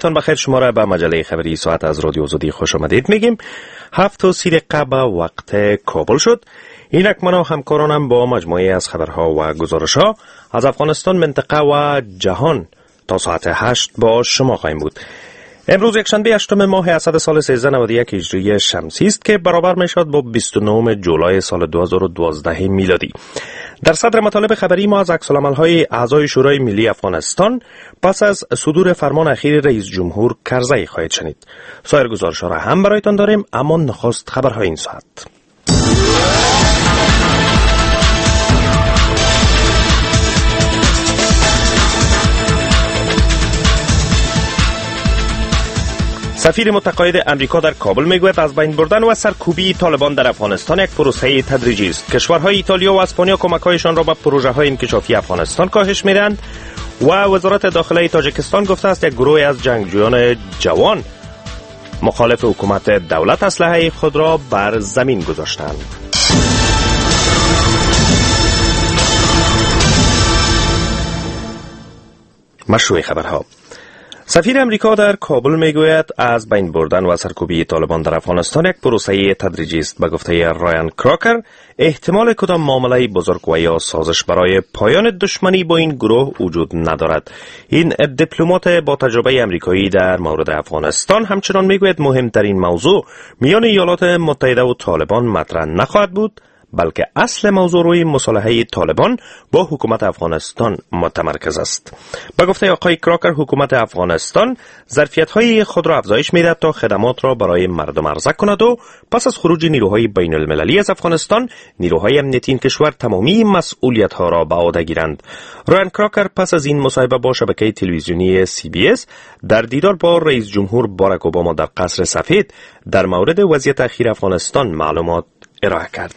شبتان بخیر. شما را به مجله خبری ساعت از رادیو آزادی خوش آمدید میگیم. 7:30 به وقت کابل شد. اینک من و همکارانم با مجموعه از خبرها و گزارشها از افغانستان، منطقه و جهان تا ساعت 8 با شما خواهیم بود. امروز یکشنبه 8 ماه اسد سال 1391 هجری شمسی است که برابر میشد با 29 جولای سال 2012 میلادی. در صدر مطالب خبری ما از عکس‌العمل‌های اعضای شورای ملی افغانستان پس از صدور فرمان اخیر رئیس جمهور کرزی خواهید شنید. سایر گزارش‌ها را هم برایتان داریم، اما نخست خبرهای این ساعت. سفیر متقاعد امریکا در کابل میگوید از بین بردن و سرکوبی طالبان در افغانستان یک پروسه تدریجی است. کشورهای ایتالیا و اسپانیا کمک‌هایشان را به پروژه‌های انکشافی افغانستان کاهش می‌دهند و وزارت داخله تاجیکستان گفته است یک گروه از جنگجویان جوان مخالف حکومت دولت اسلحه خود را بر زمین گذاشتند. مشروع خبرها. سفیر امریکا در کابل میگوید از بین بردن و سرکوبی طالبان در افغانستان یک پروسه تدریجی است. به گفته رایان کراکر، احتمال کدام معامله بزرگ و یا سازش برای پایان دشمنی با این گروه وجود ندارد. این دیپلمات با تجربه امریکایی در مورد افغانستان همچنان میگوید مهمترین موضوع میان ایالات متحده و طالبان مطرح نخواهد بود، بلکه اصل موضوع روی مصالحه طالبان با حکومت افغانستان متمرکز است. به گفته آقای کراکر، حکومت افغانستان ظرفیت‌های خود را افزایش می‌دهد تا خدمات را برای مردم عرضه کند و پس از خروج نیروهای بین المللی از افغانستان، نیروهای امنیتی این کشور تمامی مسئولیت‌ها را به عهده گیرند. رایان کراکر پس از این مصاحبه با شبکه تلویزیونی CBS در دیدار با رئیس جمهور باراک اوباما در قصر سفید در مورد وضعیت اخیر افغانستان معلومات ارائه کرد.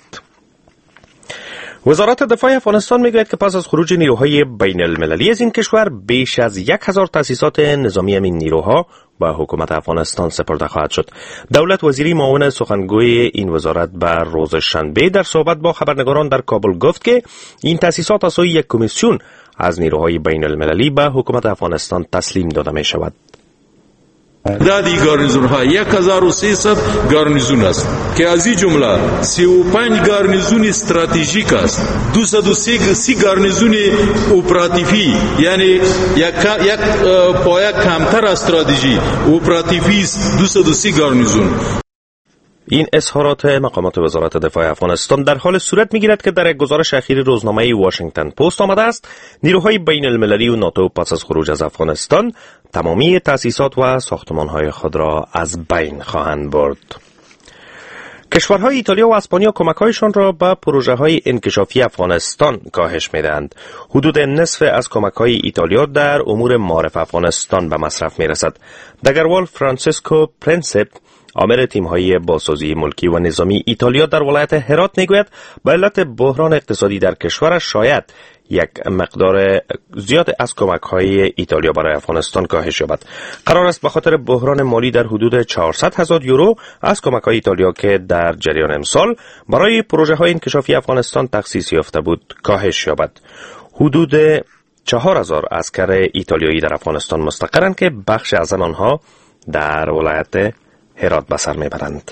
وزارت دفاع افغانستان میگوید که پس از خروج نیروهای بین المللی از این کشور بیش از 1000 تأسیسات نظامی این نیروها به حکومت افغانستان سپرده خواهد شد. دولت وزیری معاون سخنگوی این وزارت به روز شنبه در صحبت با خبرنگاران در کابل گفت که این تأسیسات از سوی یک کمیسیون از نیروهای بین المللی به حکومت افغانستان تسلیم داده می شود. تعدادی گارنیزون ها 1300 گارنیزون است که از این جمله 35 گارنیزون استراتژیک است، 230 گارنیزون اپراتیفی، یعنی یک پایه کمتر استراتژی اپراتیفی است، 230 گارنیزون. این اظهارات مقامات وزارت دفاع افغانستان در حال صورت می‌گیرد که در یک گزارش اخیر روزنامه واشنگتن پست آمده است نیروهای بین المللی و ناتو پس از خروج از افغانستان تمامی تأسیسات و ساختمان‌های خود را از بین خواهند برد. کشورهای ایتالیا و اسپانیا کمک‌هایشان را به پروژه‌های انکشافی افغانستان کاهش می‌دهند. حدود نصف از کمک‌های ایتالیا در امور معارف افغانستان به مصرف می‌رسد. دگروال فرانسیسکو پرنسپ، آمر تیم‌های بازسازی ملکی و نظامی ایتالیا در ولایت هرات میگوید به علت بحران اقتصادی در کشور شاید یک مقدار زیاد از کمک‌های ایتالیا برای افغانستان کاهش یابد. قرار است به خاطر بحران مالی در حدود 400,000 یورو از کمک‌های ایتالیا که در جریان امسال برای پروژه‌های انکشافی افغانستان تخصیص یافته بود کاهش یابد. حدود 4000 عسکر ایتالیایی در افغانستان مستقرند که بخش از آنها در ولایت هرات به سر میبرند.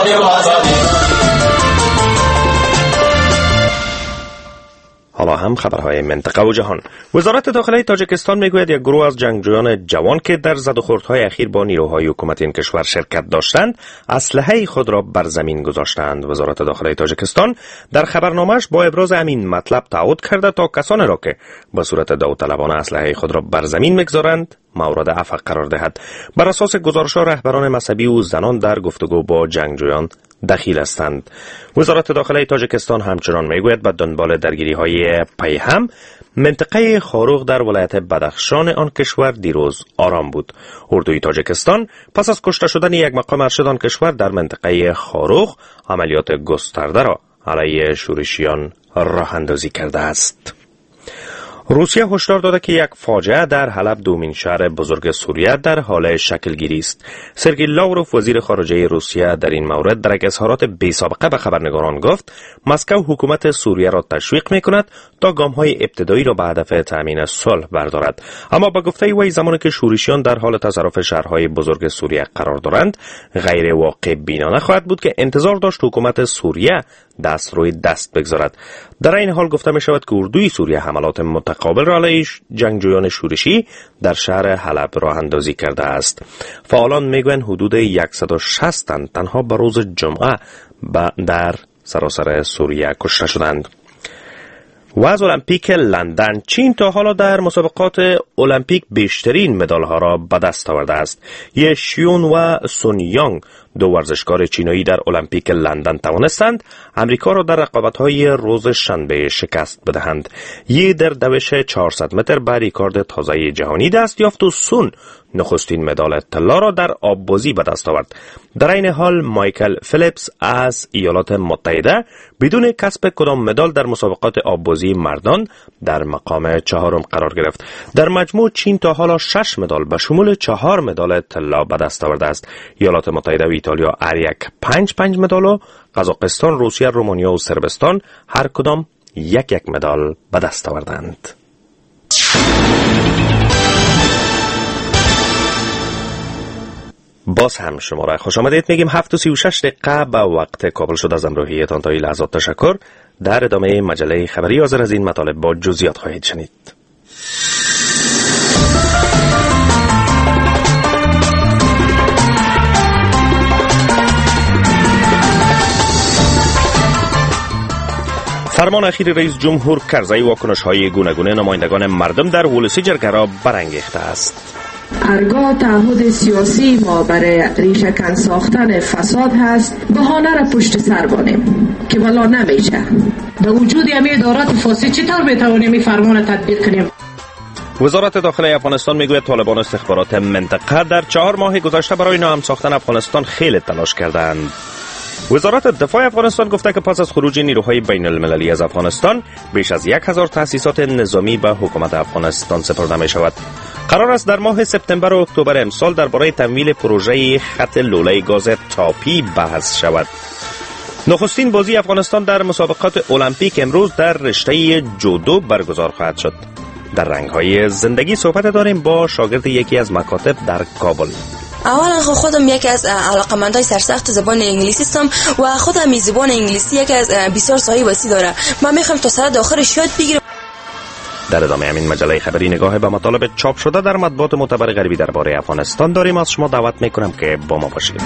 حالا هم خبرهای منطقه و جهان. وزارت داخله تاجیکستان میگوید یک گروه از جنگجویان جوان که در زدوخوردهای اخیر با نیروهای حکومتی این کشور شرکت داشتند اسلحه خود را بر زمین گذاشتند. وزارت داخله تاجیکستان در خبرنامه‌اش با ابراز همین مطلب تعهد کرده تا کسانی را که به صورت داوطلبانه اسلحه خود را بر زمین میگذارند مورد عفو قرار دهد. بر اساس گزارش‌ها رهبران مذهبی و زنان در گفتگو با جنگجویان دخیل هستند. وزارت داخله تاجیکستان همچنان میگوید به دنبال درگیری‌های پیهم منطقه خاروغ در ولایت بدخشان آن کشور دیروز آرام بود. اردوی تاجیکستان پس از کشته شدن یک مقام ارشد آن کشور در منطقه خاروغ عملیات گسترده را علیه شورشیان راه اندازی کرده است. روسیه هشدار داده که یک فاجعه در حلب، دومین شهر بزرگ سوریه، در حال شکلگیری است. سرگئی لاوروف وزیر خارجه روسیه در این مورد در یک اظهارات بی‌سابقه به خبرنگاران گفت مسکو حکومت سوریه را تشویق می‌کند تا گام‌های ابتدایی را به هدف تأمین صلح بردارد. اما به گفته وی زمانی که شورشیان در حال تصرف شهرهای بزرگ سوریه قرار دارند غیر واقع بینانه خواهد بود که انتظار داشت حکومت سوریه دست روی دست بگذارد. در این حال گفته می شود که اردوی سوریه حملات متقابل را علیه جنگجویان شورشی در شهر حلب راه اندازی کرده است. فعالان میگویند حدود 160 تن تنها به روز جمعه در سراسر سوریه کشته شدند. وزن المپیک لندن، چین تا حالا در مسابقات المپیک بیشترین مدال ها را به دست آورده است. یه شیون و سون یانگ، دو ورزشکار چینایی در المپیک لندن توانستند امریکا را در رقابت‌های روز شنبه شکست بدهند. یه در دوش 400 متر به رکورد تازه جهانی دست یافت و سون نخستین مدال طلا را در آببازی به دست آورد. در این حال مایکل فیلیپس از ایالات متحده بدون کسب کدام مدال در مسابقات آببازی مردان در مقام چهارم قرار گرفت. در مجموع چین تا حالا 6 مدال به شمول 4 مدال طلا به دست آورده است. ایالات متحده و ایتالیا هر یک 5 مدال و قزاقستان، روسیه، رومانیا و صربستان هر کدام یک مدال به دست آوردند. باز هم شما را خوش آمدید میگیم. 7:36 دقیقه به وقت کابل شد. از همراهیتان تا این لحظات تشکر. در ادامه مجله خبری حاضر از این مطالب با جزئیات خواهید شنید. فرمان اخیر رئیس جمهور کرزی واکنش‌های گوناگون نمایندگان مردم در ولسی جرگه را برانگیخته است. هرگاه تعهد سیاسی ما برای ریشه‌کن ساختن فساد هست، بهانه را پشت سر بانیم که والا نمیشه. با وجود همه ادارات فاسد چطور بتوانیم این فرمان تطبیق کنیم؟ وزارت داخلی افغانستان میگوید طالبان استخبارات منطقه در 4 ماه گذشته برای ناامن ساختن افغانستان خیلی تلاش کردند. وزارت دفاع افغانستان گفته که پس از خروج نیروهای بین المللی از افغانستان بیش از 1000 تأسیسات نظامی به حکومت افغانستان سپرده می شود. قرار است در ماه سپتامبر و اکتبر امسال درباره تمویل پروژه خط لوله گاز تاپی بحث شود. نخستین بازی افغانستان در مسابقات المپیک امروز در رشته جودو برگزار خواهد شد. در رنگ‌های زندگی صحبت داریم با شاگرد یکی از مکاتب در کابل. اولا خودم یکی از علاقمندای سرسخت زبان انگلیسی هستم و خودم این زبان انگلیسی یکی از بسیار سایه وسیع داره. من میخوام تا سر آخرش یاد بگیرم. در ادامه همین مجله خبری نگاه به مطالب چاپ شده در مطبوعات معتبر غربی درباره افغانستان داریم. از شما دعوت میکنم که با ما باشید.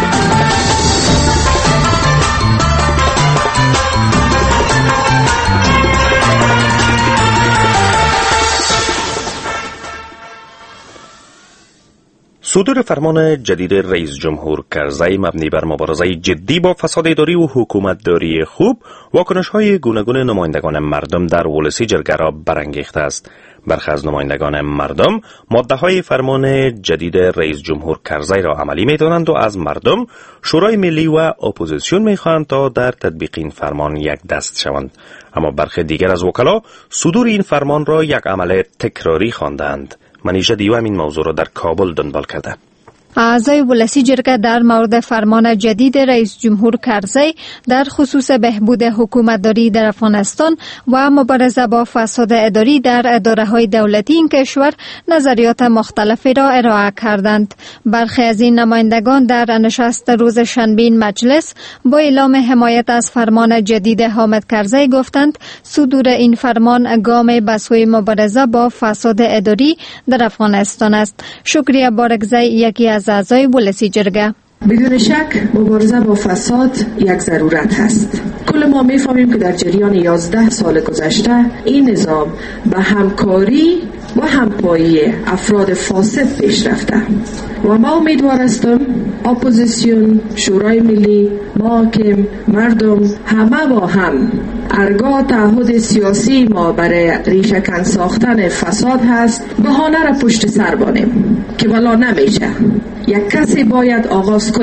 صدور فرمان جدید رئیس جمهور کرزی مبنی بر مبارزه جدی با فساد اداری و حکومتداری خوب واکنش‌های گوناگون نمایندگان مردم در ولسی جرگه را برانگیخته است. برخی از نمایندگان مردم ماده‌های فرمان جدید رئیس جمهور کرزی را عملی می‌دانند و از مردم، شورای ملی و اپوزیسیون می‌خواهند تا در تطبیق این فرمان یک دست شوند. اما برخی دیگر از وکلا صدور این فرمان را یک عمل تکراری خواندند. منیژه دیو این موضوع را در کابل دنبال کرده. اعضای ولسی جرگه در مورد فرمان جدید رئیس جمهور کرزی در خصوص بهبود حکومتداری در افغانستان و مبارزه با فساد اداری در اداره‌های دولتی این کشور نظریات مختلفی را ارائه کردند. برخی از این نمایندگان در نشست روز شنبه مجلس با اعلام حمایت از فرمان جدید حامد کرزی گفتند صدور این فرمان گامی به سوی مبارزه با فساد اداری در افغانستان است. شکریه بارگزی یکی از اعضای ولسی جرگه: بدون شک مبارزه با فساد یک ضرورت هست. کل ما میفهمیم که در جریان 11 سال گذشته این نظام به همکاری و همپایی افراد فاسد پیش رفته و ما امیدوار هستم اپوزیسیون، شورای ملی، محاکم، مردم همه با هم هرگاه تعهد سیاسی ما برای ریشه‌کن ساختن فساد هست بهانه را پشت سر بانیم که والا نمیشه. یک کسی باید آغاز کنه.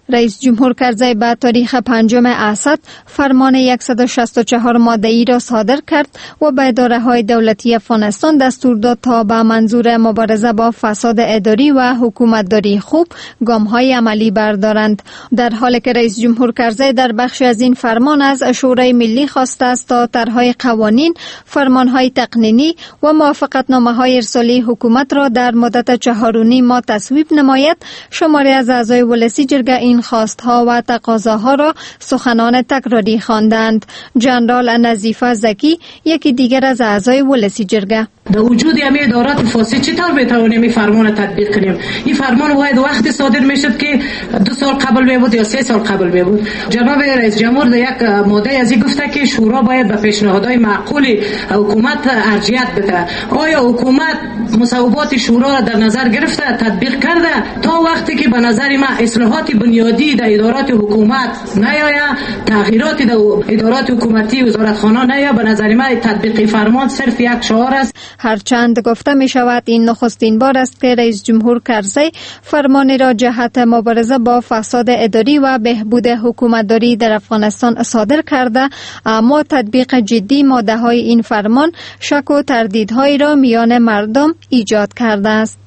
رئیس جمهور کرزی به تاریخ 5 اسد فرمان 164 ماده‌ای را صادر کرد و به اداره‌های دولتی افغانستان دستور داد تا به منظور مبارزه با فساد اداری و حکومتداری خوب گام‌های عملی بردارند. در حالی که رئیس جمهور کرزی در بخش از این فرمان از شورای ملی خواسته است تا طرح‌های قوانین، فرمان‌های تقنینی و موافقتنامه‌های ارسالی حکومت را در مدت 4.5 ماه تصویب نماید، شماری از اعضای ولسی جرگه این خواستها و تقاضاها را سخنان تکراری خواندند. جنرال نظیفه زکی یکی دیگر از اعضای ولسی جرگه: در وجود همه ادارات فاسد چطور بتوانیم این فرمان تطبیق کنیم؟ این فرمان باید وقتی صادر میشد که 2 سال قبل بود یا 3 سال قبل بود. جناب رئیس جمهور در یک ماده از این گفته که شورا باید به پیشنهادهای معقول حکومت ارجحیت بده. آیا حکومت مصوبات شورا را در نظر گرفته تطبیق کرده؟ تا وقتی که به نظر ما اصلاحات بنیادی در ادارات حکومت نیاید، تغییراتی در ادارات حکومتی وزارتخانه نیاید، به نظر ما تطبیق فرمان صرف یک شعار است. هرچند گفته می شود این نخستین بار است که رئیس جمهور کرزی فرمانی را جهت مبارزه با فساد اداری و بهبود حکومتداری در افغانستان صادر کرده، اما تطبیق جدی ماده های این فرمان شک و تردیدهایی را میان مردم ایجاد کرده است.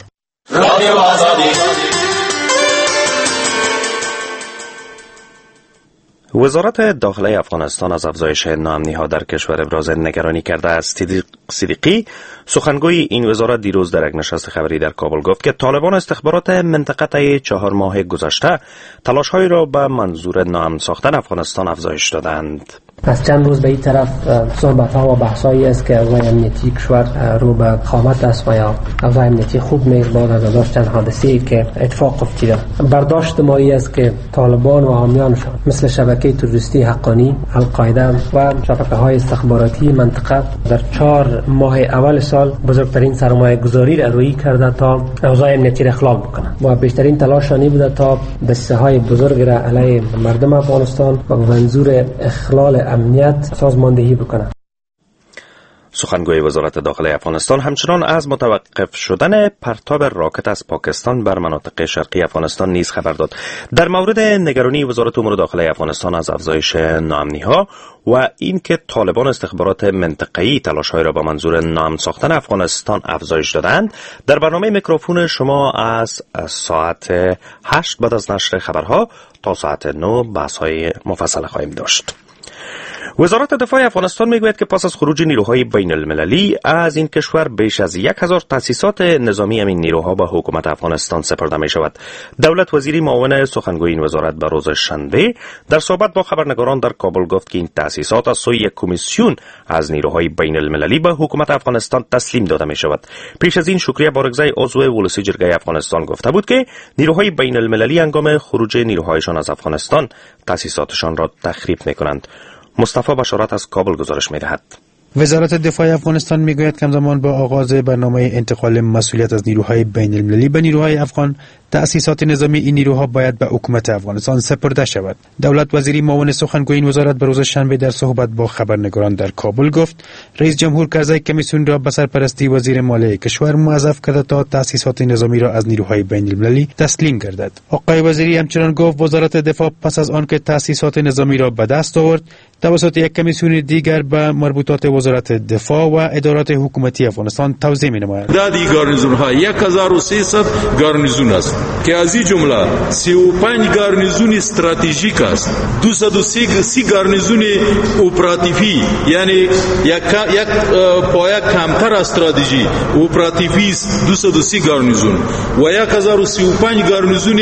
وزارت داخله افغانستان از افزایش ناامنی‌ها در کشور ابراز نگرانی کرده است. صدیقی سخنگوی این وزارت دیروز در یک نشست خبری در کابل گفت که طالبان استخبارات منطقه طی 4 ماه گذشته تلاش‌هایی را به منظور ناامن ساختن افغانستان افزایش دادند. از چند روز به این طرف صحبت‌ها و بحث‌هایی است که اوضاع امنیتی کشور رو به خامت است و یا اوضاع امنیتی خوب نیست بعد از داشتن حادثه‌ای که اتفاق افتاده. برداشت ما است که طالبان و حامیانشان مثل شبکه تروریستی حقانی، القاعده و شبکه‌های استخباراتی منطقه در 4 ماه اول سال بزرگترین سرمایه‌گذاری را روی کرده تا اوضاع امنیتی را اخلال بکنند و بیشترین تلاشانی بوده تا دسته‌های بزرگ را علیه مردم افغانستان و به منظور اخلال امنیت سازماندهی بکنه. سخنگوی وزارت داخله افغانستان همچنان از متوقف شدن پرتاب راکت از پاکستان بر مناطق شرقی افغانستان نیز خبر داد. در مورد نگرانی وزارت امور داخله افغانستان از افزایش ناامنی‌ها و اینکه طالبان استخبارات منطقه‌ای تلاش‌های را با منظور ناامن ساختن افغانستان افزایش دادند، در برنامه میکروفون شما از ساعت 8 بعد از نشر خبرها تا ساعت 9 بحث‌های مفصل خواهیم داشت. وزارت دفاع افغانستان میگوید که پس از خروج نیروهای بین المللی از این کشور بیش از 1000 تأسیسات نظامی این نیروها به حکومت افغانستان سپرده می شود. دولت وزیری معاون سخنگوی این وزارت به روز شنبه در صحبت با خبرنگاران در کابل گفت که این تأسیسات از سوی یک کمیسیون از نیروهای بین المللی به حکومت افغانستان تسلیم داده می شود. پیش از این شکریه بارگزی عضو ولسی جرگه افغانستان گفته بود که نیروهای بین المللی هنگام خروج نیروهایشان از افغانستان تأسیساتشان را تخریب می کنند. مصطفی بشارت از کابل گزارش می‌دهد. وزارت دفاع افغانستان میگوید که همزمان با آغاز برنامه انتقال مسئولیت از نیروهای بین المللی به نیروهای افغان، تأسیسات نظامی این نیروها باید به حکومت افغانستان سپرده شود. دولت وزیری معاون سخنگوی این وزارت به روز شنبه در صحبت با خبرنگاران در کابل گفت رئیس جمهور کرزی کمیسیون را به سرپرستی وزیر مالیه کشور موظف کرده تا تأسیسات نظامی را از نیروهای بین المللی تسلیم گردد. آقای وزیری همچنین گفت وزارت دفاع پس از آن که تأسیسات نظامی را به دست آورد، توسط یک کمیسیون دیگر به مربوطات وزارت دفاع و ادارات حکومتی افغانستان توزیع می‌نماید. تعداد گارنیزون‌ها 1300 گارنیزون است که از این جمله 35 گارنیزون استراتژیک است، 230 گارنیزون اپراتیوی، یعنی یک پایه کمتر استراتژی اپراتیوی است 230 گارنیزون و 1035 گارنیزون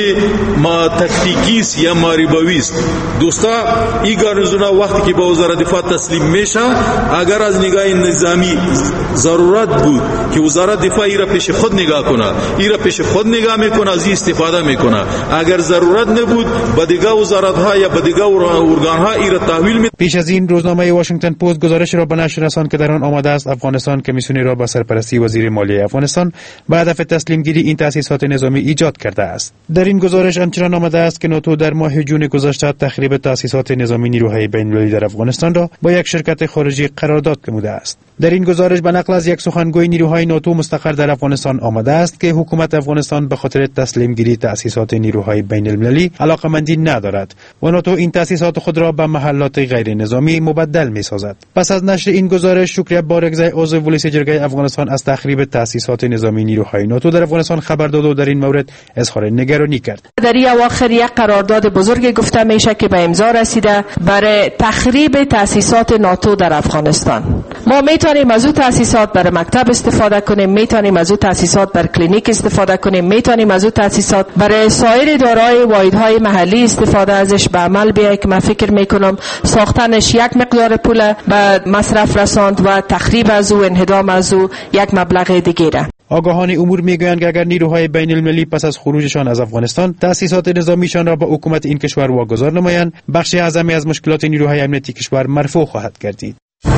تاکتیکی است یا معربوی است. دوستا این گارنیزون‌ها وقتی که به وزارت دفاع تسلیم میشه، اگر از نگاه نظامی ضرورت بود که وزارت دفاع ایرا پیش خود نگاه کنه، ایرا پیش خود نگاه میکنه، از این استفاده میکنه. اگر ضرورت نبود به دیگه وزارت ها یا به دیگه ارگان ها ایرا تحویل می. پیش از این روزنامه واشنگتن پست گزارش را به نشر رساند که در آن آمده است افغانستان کمیسیونی را با سرپرستی وزیر مالیه افغانستان به هدف تسلیم گیری این تأسیسات نظامی ایجاد کرده است. در این گزارش همچنین آمده است که ناتو در ماه جون گذشته تخریب تأسیسات نظامی نیروهای بین المللی در افغانستان را با یک شرکت خارجی قرارداد نموده است. در این گزارش به نقل از یک سخنگوی نیروهای ناتو مستقر در افغانستان آمده است که حکومت افغانستان به خاطر تسلیم گیری تأسیسات نیروهای بین المللی علاقمندی ندارد و ناتو این تأسیسات خود را به محلات غیر نظامی مبدل می‌سازد. پس از نشر این گزارش، شکریه بارگزای عضو ولایت جرگه افغانستان از تخریب تأسیسات نظامی نیروهای ناتو در افغانستان خبر داد و در این مورد اظهار نگرانی کرد. در اواخر یک قرارداد بزرگ گفته میشه که به امضا رسیده برای تخریب تأسیسات ناتو در افغانستان. ما میتونیم از او تأسیسات برای مکتب استفاده کنیم، میتونیم از او تأسیسات برای کلینیک استفاده کنیم، میتونیم از او تأسیسات برای سایر دارای واحدهای محلی استفاده ازش به عمل بیاید که من فکر میکنم ساختنش یک مقدار پول به مصرف رساند و تخریب از او، انهدام از او یک مبلغ دیگره. آگاهان امور میگویند که اگر نیروهای بین المللی پس از خروجشان از افغانستان تأسیسات نظامیشان را به حکومت این کشور واگذار نمایند، بخش اعظمی از مشکلات نیروهای امنیتی کشور مرفوع خواهد گردید.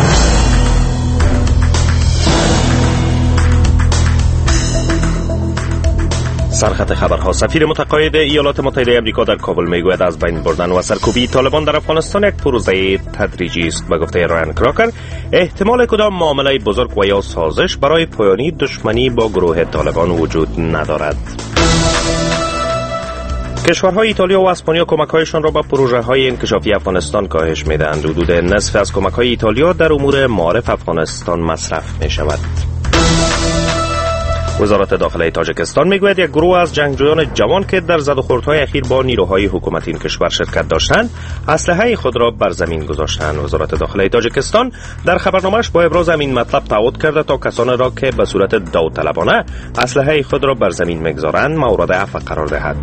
سرخط خبرها: سفیر متقاعد ایالات متحده آمریکا در کابل میگوید از بین بردن و سرکوبی طالبان در افغانستان یک پروسه تدریجی است. به گفته رایان کراکر، احتمال کدام معامله بزرگ و یا سازش برای پایانی دشمنی با گروه طالبان وجود ندارد. کشورهای ایتالیا و اسپانیا کمک‌هایشان را به پروژه‌های انکشافی افغانستان کاهش می‌دهند. حدود نصف از کمک‌های ایتالیا در امور معارف افغانستان مصرف می‌شود. وزارت داخلی تاجیکستان میگوید یک گروه از جنگجویان جوان که در زد و خوردهای اخیر با نیروهای حکومتی این کشور شرکت داشتند، اسلحه خود را بر زمین گذاشتند. وزارت داخلی تاجیکستان در خبرنامه‌اش با ابراز همین مطلب تعهد کرده تا کسانی را که به صورت داوطلبانه اسلحه خود را بر زمین میگذارند مورد عفو قرار دهد.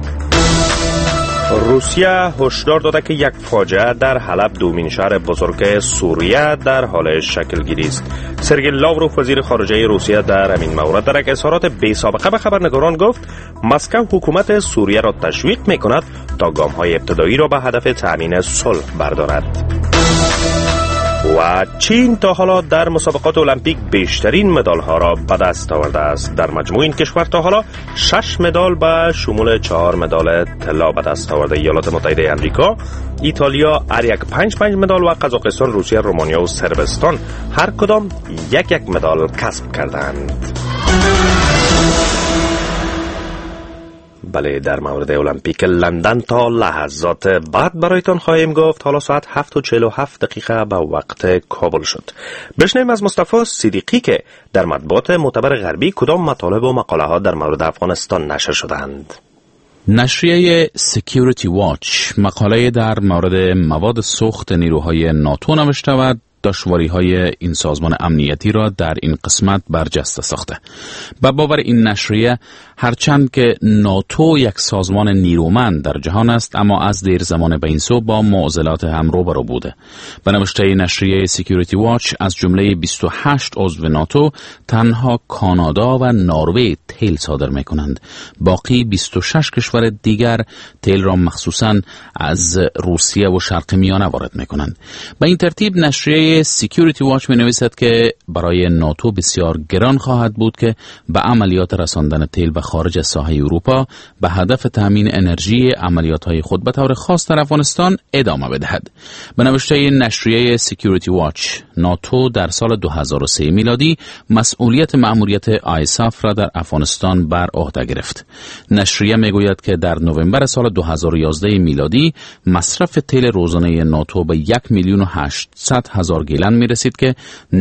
روسیه هشدار داده که یک فاجعه در حلب، دومین شهر بزرگ سوریه، در حال شکل گیری است. سرگئی لاوروف وزیر خارجه روسیه در همین مورد در یک اظهارات بی سابقه به خبرنگاران گفت مسکو حکومت سوریه را تشویق می‌کند تا گام‌های ابتدایی را به هدف تأمین صلح بردارد. و چین تا حالا در مسابقات المپیک بیشترین مدال‌ها را به دست آورده است. در مجموع این کشور تا حالا 6 مدال به شمول 4 مدال طلا به دست آورده. ایالات متحده آمریکا، ایتالیا هر یک 5 مدال و قزاقستان، روسیه، رومانیا و صربستان هر کدام یک مدال کسب کردند. بله، در مورد المپیک لندن تا لحظات بعد برایتان خواهیم گفت. حالا ساعت 7:47 به وقت کابل شد. بشنویم از مصطفی صدیقی که در مطبوعات معتبر غربی کدام مطالب و مقاله ها در مورد افغانستان نشر شدند. نشریه سکیوریتی واچ مقاله در مورد مواد سوخت نیروهای ناتو نوشته و دشواری‌های این سازمان امنیتی را در این قسمت برجسته ساخته. به باور این نشریه، هرچند که ناتو یک سازمان نیرومند در جهان است، اما از دیر زمان به این سو با معضلات هم روبرو بوده. به نوشته نشریه سکیوریتی واچ، از جمله 28 عضو ناتو تنها کانادا و نروژ تیل صادر می‌کنند. باقی 26 کشور دیگر تیل را مخصوصاً از روسیه و شرق میانه وارد می‌کنند. به این ترتیب نشریه سکیوریتی واچ می‌نویسد که برای ناتو بسیار گران خواهد بود که به عملیات رساندن تیل به خارج از ساحه اروپا به هدف تامین انرژی عملیات‌های خود به طور خاص در افغانستان ادامه بدهد. به نوشته نشریه سکیوریتی واچ، ناتو در سال 2003 میلادی مسئولیت مأموریت آیساف را در افغانستان بر عهده گرفت. نشریه میگوید که در نوامبر سال 2011 میلادی مصرف تیل روزانه ناتو به 1,800,000 گیلن می رسید که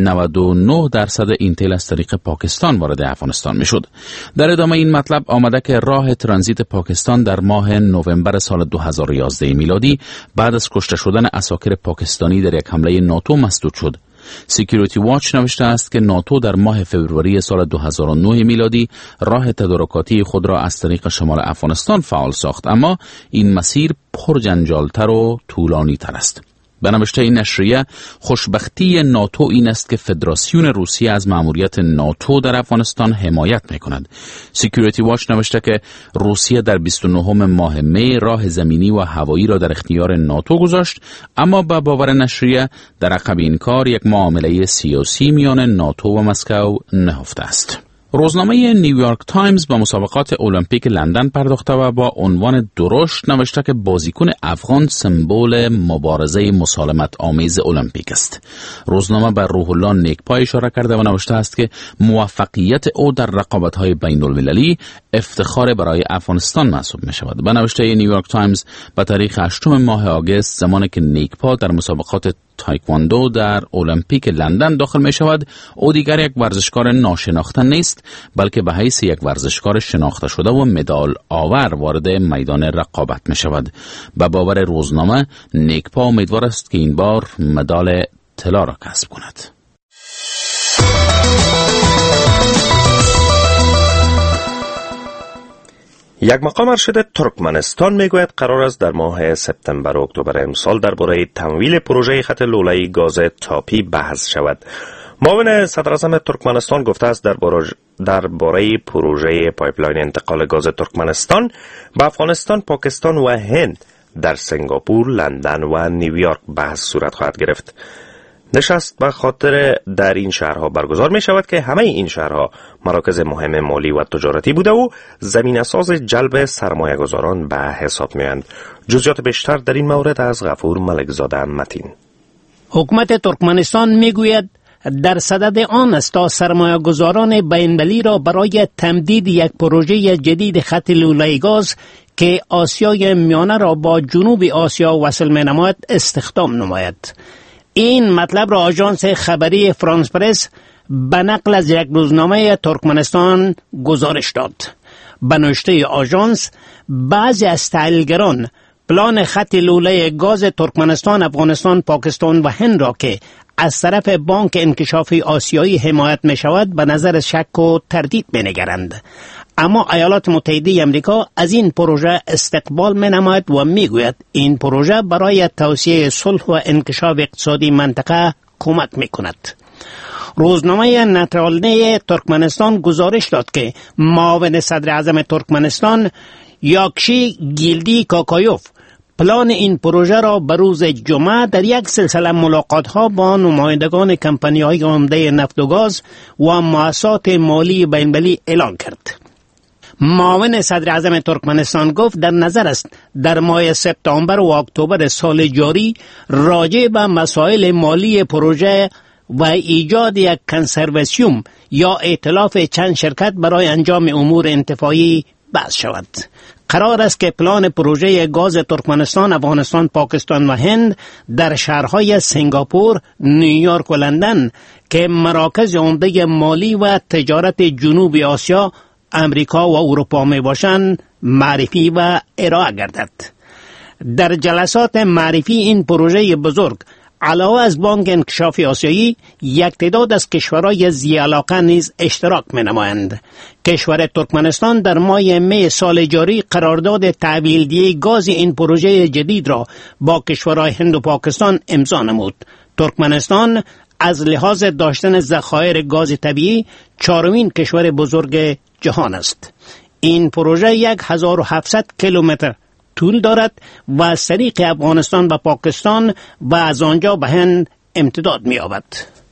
99% این تیل از طریق پاکستان وارد افغانستان می شد. در ادامه این مطلب آمده که راه ترانزیت پاکستان در ماه نوامبر سال 2011 میلادی بعد از کشته شدن عساکر پاکستانی در یک حمله ناتو مسدود شد. سکیوریتی واچ نوشته است که ناتو در ماه فوریه سال 2009 میلادی راه تدارکاتی خود را از طریق شمال افغانستان فعال ساخت، اما این مسیر پرجنجالتر و طولانی تر است. به نوشته این نشریه، خوشبختی ناتو این است که فدراسیون روسیه از مأموریت ناتو در افغانستان حمایت می‌کند. سکیوریتی واچ نوشته که روسیه در 29 ماه می راه زمینی و هوایی را در اختیار ناتو گذاشت، اما به باور نشریه در عقب این کار یک معامله سیاسی میان ناتو و مسکو نهفته است. روزنامه نیویورک تایمز به مسابقات المپیک لندن پرداخته و با عنوان درشت نوشته که بازیکن افغان سمبل مبارزه مسالمت آمیز المپیک است. روزنامه به روح الله نیکپا اشاره کرده و نوشته است که موفقیت او در رقابت‌های بین‌المللی افتخار برای افغانستان محسوب می شود. به نوشته نیویورک تایمز به تاریخ 8 ماه آگوست، زمانی که نیکپا در مسابقات تایکواندو در المپیک لندن داخل می شود، او دیگر یک ورزشکار ناشناخته نیست، بلکه به حیث یک ورزشکار شناخته شده و مدال آور وارد میدان رقابت می شود. به باور روزنامه، نیکپا امیدوار است که این بار مدال طلا را کسب کند. یک مقام ارشد ترکمنستان میگوید قرار است در ماه سپتامبر و اکتبر امسال درباره تمویل پروژه خط لوله‌ای گاز تاپی بحث شود. معاون صدر اعظم ترکمنستان گفته است درباره پروژه پایپلاین انتقال گاز ترکمنستان به افغانستان، پاکستان و هند در سنگاپور، لندن و نیویورک بحث صورت خواهد گرفت. نشست به خاطر در این شهرها برگزار می شود که همه این شهرها مراکز مهم مالی و تجارتی بوده و زمین اساس جلب سرمایه گذاران به حساب می آیند. جزئیات بیشتر در این مورد از غفور ملکزاده متین. حکومت ترکمنستان می گوید در صدد آن است تا سرمایه گذاران بین‌المللی را برای تمدید یک پروژه جدید خط لوله‌ای گاز که آسیای میانه را با جنوب آسیا وصل می نماید استخدام نماید. این مطلب را آژانس خبری فرانس پرس به نقل از یک روزنامه ترکمنستان گزارش داد. به نوشته آژانس، بعضی از تحلیلگران پلان خط لوله گاز ترکمنستان، افغانستان، پاکستان و هند را که از طرف بانک انکشافی آسیایی حمایت می شود به نظر شک و تردید می نگرند. اما ایالات متحده امریکا از این پروژه استقبال می نماید و می گوید این پروژه برای توسعه صلح و انکشاف اقتصادی منطقه کمک می کند. روزنامه نترالنی ترکمنستان گزارش داد که معاون صدر اعظم ترکمنستان یاکشی گیلدی کاکایوف پلان این پروژه را به روز جمعه در یک سلسله ملاقات‌ها با نمایندگان کمپانی‌های عمده نفت و گاز و مؤسسات مالی بین‌المللی اعلان کرد. معاون صدر اعظم ترکمنستان گفت در نظر است در ماه سپتامبر و اکتبر سال جاری راجع به مسائل مالی پروژه و ایجاد یک کنسرواسیوم یا ائتلاف چند شرکت برای انجام امور انتفاعی بحث شود. قرار است که پلان پروژه گاز ترکمنستان، افغانستان، پاکستان و هند در شهرهای سنگاپور، نیویورک و لندن که مراکز عمده مالی و تجارت جنوب آسیا، امریکا و اروپا می باشند معرفی و ارائه گردد. در جلسات معرفی این پروژه بزرگ علاوه از بانک انکشاف آسیایی، یک تعداد از کشورهای ذی علاقه نیز اشتراک می نمایند. کشور ترکمنستان در ماه می سال جاری قرارداد تحویل‌دهی گاز این پروژه جدید را با کشورهای هند و پاکستان امضا نمود. ترکمنستان از لحاظ داشتن ذخایر گاز طبیعی چهارمین کشور بزرگ جهان است. این پروژه 1700 کیلومتر طول دارد و از طریق افغانستان و پاکستان و از آنجا به هند امتداد می‌یابد.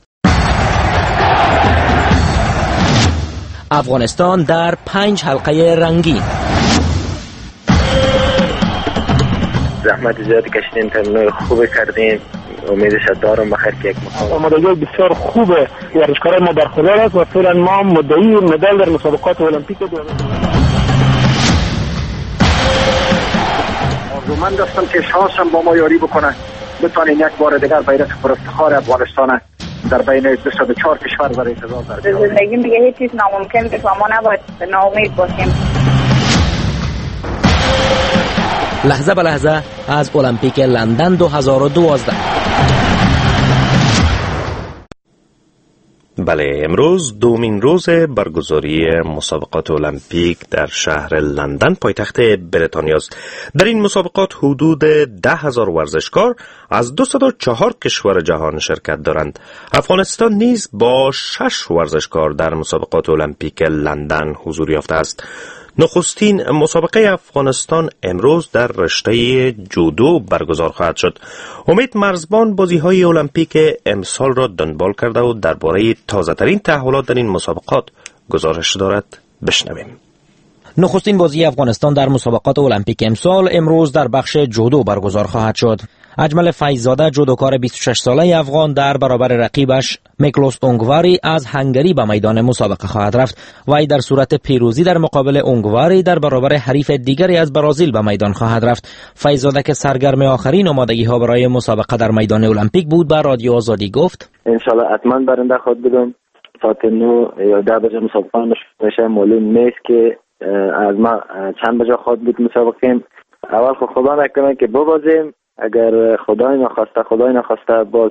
افغانستان در 5 حلقه رنگین. زحمت زیادی کشیدیم، تمرینات خوب کردیم. امیدش دارم بخیر که یک مقام آمادگی بسیار خوبه. ورزشکاران ما برخوردار است و فعلا ما مدعی مدال در مسابقات المپیک من دستم که شانس هم با ما یاری بکنه، بتوانیم یک بار دیگر بیرق پر افتخار افغانستان در بین 204 کشور برای اعتراض در زندگی دیگه هیچ چیز ناممکن نیست و ما نباید ناامید باشیم. لحظه به لحظه از المپیک لندن 2012. بله، امروز دومین روز برگزاری مسابقات المپیک در شهر لندن پایتخت بریتانیا است. در این مسابقات حدود 10,000 ورزشکار از 204 کشور جهان شرکت دارند. افغانستان نیز با 6 ورزشکار در مسابقات المپیک لندن حضور یافته است. نخستین مسابقه افغانستان امروز در رشته جودو برگزار خواهد شد. امید مرزبان بازی‌های المپیک امسال را دنبال کرده و درباره تازه‌ترین تحولات در این مسابقات گزارش دارد. بشنویم. نخستین بازی افغانستان در مسابقات المپیک امسال امروز در بخش جودو برگزار خواهد شد. اجمل فیض‌زاده جودوکار 26 ساله افغان در برابر رقیبش میکلوس اونگواری از هنگری به میدان مسابقه خواهد رفت. وی در صورت پیروزی در مقابل اونگواری در برابر حریف دیگری از برزیل به میدان خواهد رفت. فیض‌زاده که سرگرم آخرین آمادگی‌ها برای مسابقه در میدان المپیک بود به رادیو آزادی گفت: ان شاء الله حتما برنده خود بدم. ساعت 9 یا 10 بجه مسابقه میشه. معلوم نیست که از ما چند بجه خود بود مسابقه. اول خدا نکنه که ببازیم. اگر خدای نخواسته باز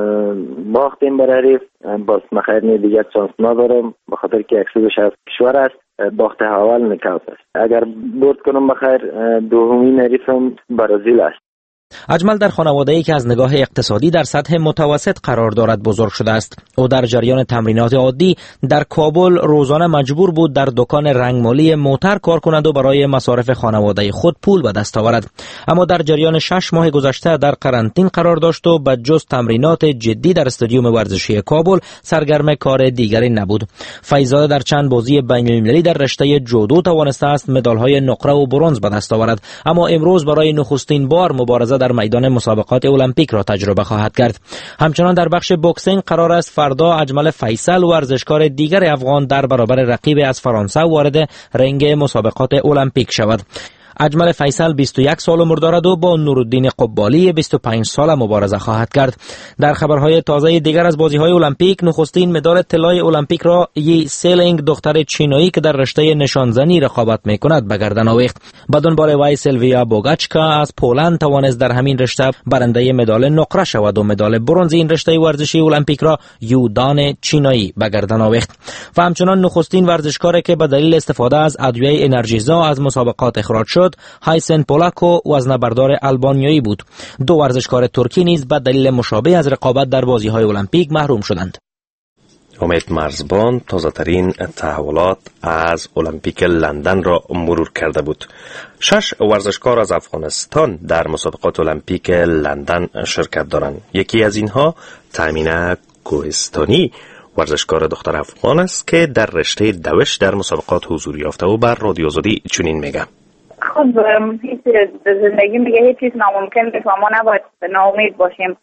باختیم بر حریف، باز مخیر نی دیگر چانس ندارم، بخاطر که 160 کشور است. باخت اول نکات است. اگر برد کنم بخیر دومین حریفم برزیل است. اجمل در خانواده‌ای که از نگاه اقتصادی در سطح متوسط قرار دارد بزرگ شده است. او در جریان تمرینات عادی در کابل روزانه مجبور بود در دکان رنگمالی موتر کار کند و برای مصارف خانواده خود پول به دست آورد. اما در جریان 6 ماه گذشته در قرنطین قرار داشت و بجز تمرینات جدی در استادیوم ورزشی کابل سرگرم کار دیگری نبود. فیض‌زاده در چند بازی بین‌المللی در رشته جودو توانسته است مدال‌های نقره و برنز به دست آورد، اما امروز برای نخستین بار مبارزه در میدان مسابقات المپیک را تجربه خواهد کرد. همچنان در بخش بوکسینگ قرار است فردا اجمل فیصل ورزشکار دیگر افغان در برابر رقیب از فرانسه وارد رنگ مسابقات المپیک شود. اجمل فیصل 21 سال عمر دارد و با نورالدین قبالی 25 ساله مبارزه خواهد کرد. در خبرهای تازه دیگر از بازی‌های المپیک، نخستین مدال طلای المپیک را یی سیلینگ دختر چینایی که در رشته نشانزنی رقابت می‌کند به گردن آویخت. به دنبال وی سیلویا بوگاچکا از پولند توانست در همین رشته برنده مدال نقره شود و مدال برنز این رشته ورزشی المپیک را یودان چینایی به گردن آویخت. و همچنان نخستین ورزشکاری که به دلیل استفاده از ادویه انرژیزا از مسابقات اخراج شد هایسن پولاکو وزنه‌بردار آلبانیایی بود. 2 ورزشکار ترکی نیز به دلیل مشابه از رقابت در بازی‌های المپیک محروم شدند. امید مرزبان تازه‌ترین تحولات از المپیک لندن را مرور کرده بود. 6 ورزشکار از افغانستان در مسابقات المپیک لندن شرکت دارند. یکی از اینها تامینه کوهستانی ورزشکار دختر افغان است که در رشته دوش در مسابقات حضور یافته و بر رادیو آزادی چنین میگه: خب هیچ زندگی میگه هیچ چیز ناممکن نیست و ما نباید ناامید باشیم.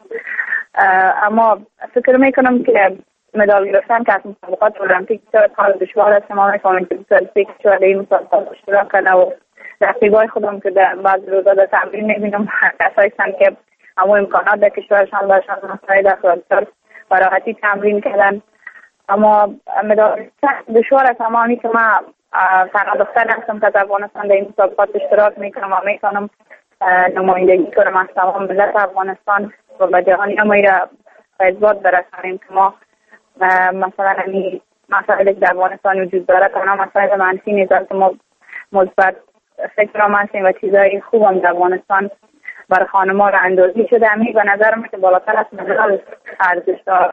اما فکر میکنم که مدال گرفتن که از مسابقات المپیک بسیار کار دشوار است. ما میفهمیم که 23 کشور این مسابقات اشتراک کرده و رقیبای خودم که در بعضی روزا در تمرین میبینم کسایی هستند که اما امکانات در کشورشان داشتن مسائل اخراجات و راحتی تمرین کردن. اما مدال دشوار است. اما که ما تنها دختر هستم که از افغانستان در این مسابقات اشتراک میکنم و میتونم نمایندگی کنم از تمام ملت افغانستان و به جهانی اما را به اثبات برسانیم که ما مثلا مسائلی که در افغانستان وجود داره تنها مسائل منفی نیست، که ما مثبت فکر هم هستیم و چیزهای خوب هم در افغانستان برای خانم‌ها را اندازی شده. همین به نظر من که بالاتر از مدال ارزش داره.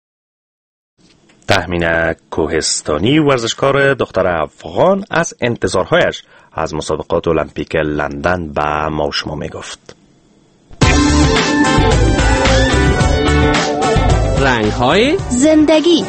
تامینه کوهستانی ورزشکار دختر افغان از انتظارهایش از مسابقات المپیک لندن به ما شما میگفت. رنگ‌های زندگی.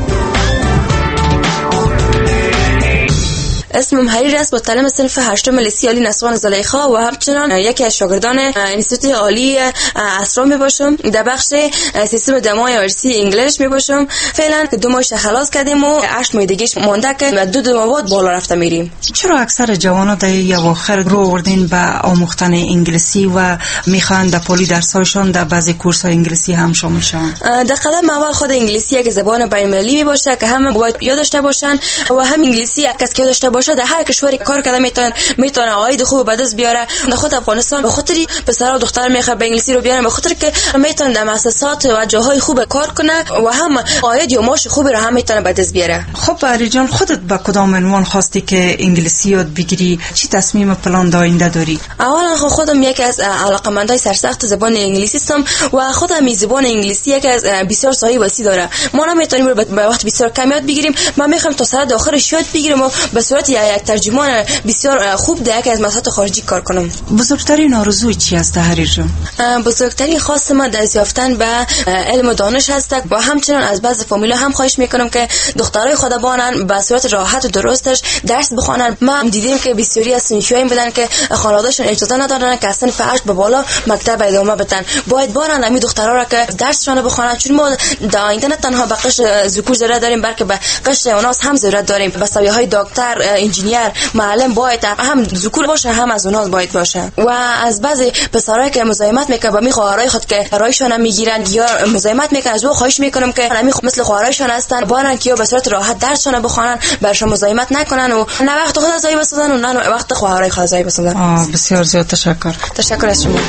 اسمم حریر است، متعلم صنف 8 لیسه نسوان زلیخا و همچنان یکی از شاگردان انستیتوت عالی اسرار میباشم. در بخش سیستم دمای ارسی انگلیش میباشم. فعلا 2 ماهش خلاص کردیم و 8 ماه دیگه مونده که 2 ماه بعد بالا رفته میریم. چرا اکثر جوانان در اواخر رو آوردین به آموختن انگلیسی و میخوان در پلی درسایشان در بعضی کورس‌های انگلیسی هم شامل شوند؟ در قدم اول خود انگلیسی یک زبان بین‌المللی میباشه که همه باید یاد داشته باشن و هم انگلیسی کسی که داشته باشه در هر کشوری کار کرده میتونه عاید خوب به دست بیاره. در خود افغانستان به خاطر پسرا و دخترا میخواد به انگلیسی رو بیارن، به خاطر که میتونه در مؤسسات و جاهای خوب کار کنه و هم عاید یا معاش خوبی رو هم میتونه به دست بیاره. خب علی جان، خودت به کدام عنوان خواستی که انگلیسی یاد بگیری؟ چی تصمیم پلان آینده داری؟ اولا خودم یکی از علاقه‌مندای سرسخت زبان انگلیسی هستم و خودم زبان انگلیسی یکی از بسیار سایه وسیع داره. ما نمیتونیم به وقت بسیار کم یاد بگیریم. من میخوام تا سر آخرش یاد بگیرم و به صورت یک ترجمان بسیار خوب در یکی از مساحت خارجی کار کنم. بزرگترین آرزوی چی است تحریر جان؟ بزرگترین خواست ما دست یافتن به علم و دانش هست و همچنان از بعض فامیلا هم خواهش میکنم که دخترای خودبانن به صورت راحت و درستش درس بخوانن. ما دیدیم که بسیاری از صنفیایی بودن که خانواده‌شون اجازه ندادن که اصلا فرش به بالا مکتب ادامه بدن. باید بارن همین دخترها را که درسشون بخوانن، چون ما در آینده نه تنها به قشر ذکور ضرورت داریم بلکه به قشر اوناس هم ضرورت داریم. به سویه‌های دکتر، انجینیر، معلم باید هم ذکور باشه هم از اوناس باید باشه. و از بعضی پسرایی که مزاحمت میکنن با می خواهرای خود که رایشون میگیرن یا مزاحمت میکنن، از او خواهش میکنم که همین مثل خواهرایشون هستن بارن که به صورت راحت درسشون بخوانن، برشون مزاحمت نکنن و نه وقت خود ضایع بسازن و نه وقت خواهرای خود ضایع بسازن. بسیار زیاد تشکر از شما.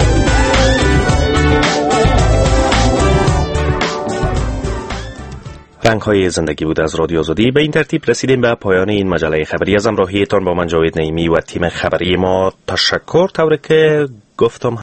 رنگ‌های زندگی بود از رادیو آزادی. به این ترتیب رسیدیم به پایان این مجله خبری. از همراهیتان با من جاوید نعیمی و تیم خبری ما تشکر. طوری که گفتم